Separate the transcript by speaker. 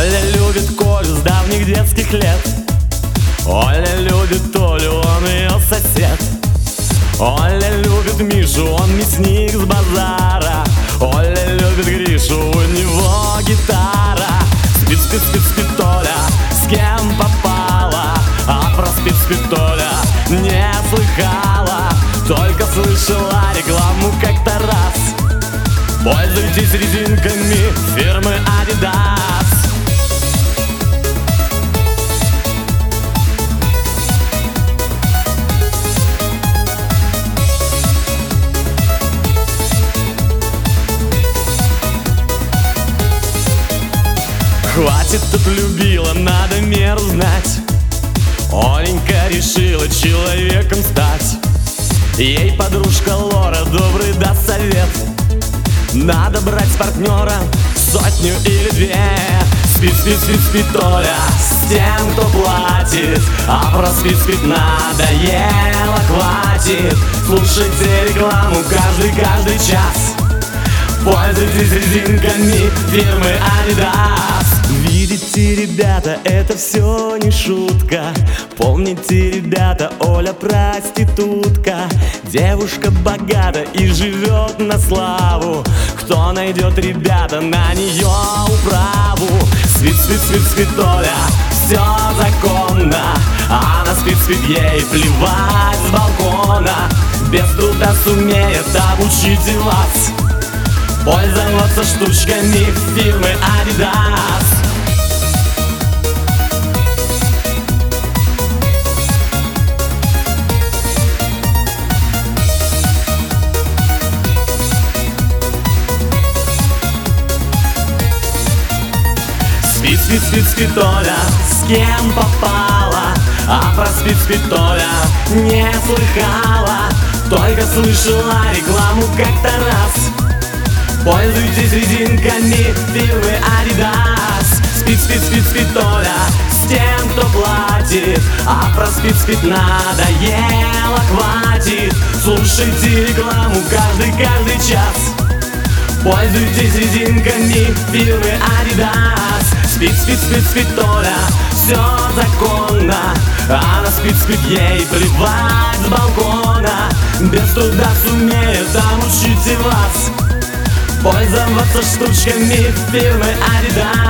Speaker 1: Оля любит Колю с давних детских лет. Оля любит Олю, он ее сосед. Оля любит Мишу, он мясник с базара. Оля любит Гришу, у него гитара. Спит, спит, спит, спит Оля, с кем попала, а про спит, спит Оля не слыхала. Только слышала рекламу как-то раз: пользуйтесь резинками фирмы Adidas. Хватит, тут любила, надо меру знать. Оленька решила человеком стать. Ей подружка Лора добрый даст совет: надо брать с партнера 100 или 2. Спит, спит, спит, спит Оля с тем, кто платит, а про спит, спит надоело, хватит. Слушайте рекламу каждый час. Пользуйтесь резинками фирмы Adidas. Видите, ребята, это все не шутка. Помните, ребята, Оля проститутка. Девушка богата и живет на славу. Кто найдет, ребята, на нее управу? Спит, спит, спит, спит Оля, все законно. Она спит, спит, ей плевать с балкона. Без труда сумеет обучить и вас пользоваться штучками фирмы Adidas. Спит, спит, спит, спит Оля, с кем попала, а про спит, спит Оля не слыхала. Только слышала рекламу как-то раз: пользуйтесь резинками фирмы Adidas. Спит, спит, спит, спит Оля с тем, кто платит, а про спит, спит надоело, хватит. Слушайте рекламу каждый час. Пользуйтесь резинками фирмы Adidas. Спит, спит, спит, спит Оля, все законно. Она спит, спит, ей плевать с балкона. Без труда сумеет обучить и вас пользоваться штучками фирмы Adidas.